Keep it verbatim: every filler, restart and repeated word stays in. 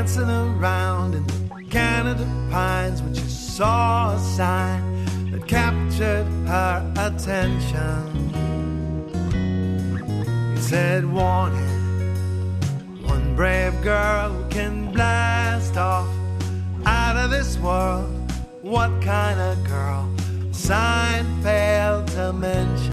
dancing around in the Canada pines when she saw a sign that captured her attention. It said, wanted, one brave girl who can blast off out of this world. What kind of girl? Sign failed to mention.